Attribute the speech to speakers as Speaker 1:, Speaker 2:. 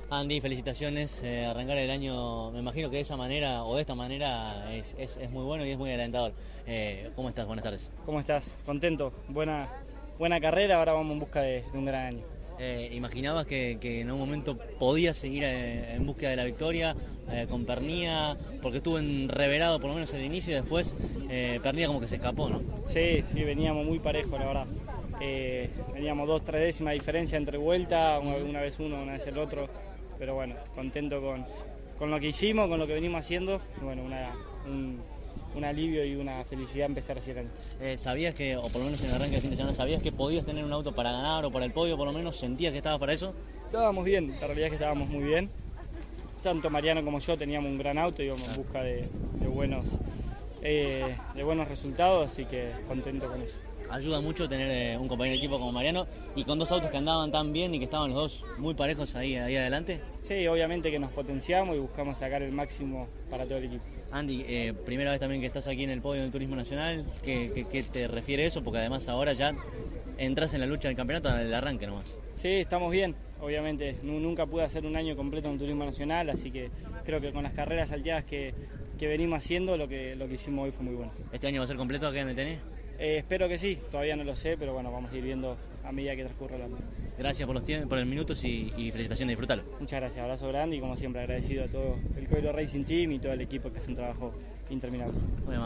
Speaker 1: Andy, felicitaciones. Arrancar el año, me imagino que de esa manera o de esta manera es muy bueno y es muy alentador. ¿Cómo estás? Buenas tardes.
Speaker 2: ¿Cómo estás? Contento. Buena carrera, ahora vamos en busca de un gran año.
Speaker 1: ¿Imaginabas que en un momento podías seguir en búsqueda de la victoria con Pernía? Porque estuvo enreverado por lo menos al inicio y después Pernía como que se escapó, ¿no?
Speaker 2: Sí, veníamos muy parejos, la verdad. Veníamos 2-3 décimas de diferencia entre vuelta, una vez uno, una vez el otro. Pero bueno, contento con lo que hicimos, con lo que venimos haciendo. Bueno, un alivio y una felicidad empezar así el año.
Speaker 1: ¿Sabías que, o por lo menos en el arranque del fin de semana, sabías que podías tener un auto para ganar o para el podio, por lo menos sentías que estabas para eso?
Speaker 2: Estábamos bien, la realidad es que estábamos muy bien. Tanto Mariano como yo teníamos un gran auto, íbamos en busca de buenos resultados, así que contento con eso.
Speaker 1: Ayuda mucho tener un compañero de equipo como Mariano y con dos autos que andaban tan bien y que estaban los dos muy parejos ahí adelante.
Speaker 2: Sí, obviamente que nos potenciamos y buscamos sacar el máximo para todo el equipo.
Speaker 1: Andy, primera vez también que estás aquí en el podio del Turismo Nacional, ¿qué te refiere eso? Porque además ahora ya entras en la lucha del campeonato al arranque nomás.
Speaker 2: Sí, estamos bien, obviamente nunca pude hacer un año completo en el Turismo Nacional, así que creo que con las carreras salteadas que venimos haciendo, lo que hicimos hoy fue muy bueno.
Speaker 1: ¿Este año va a ser completo acá en el TN?
Speaker 2: Espero que sí, todavía no lo sé, pero bueno, vamos a ir viendo a medida que transcurra el año.
Speaker 1: Gracias por los minutos y felicitaciones, disfrútalo.
Speaker 2: Muchas gracias, abrazo grande y como siempre agradecido a todo el Coiro Racing Team y todo el equipo que hace un trabajo interminable.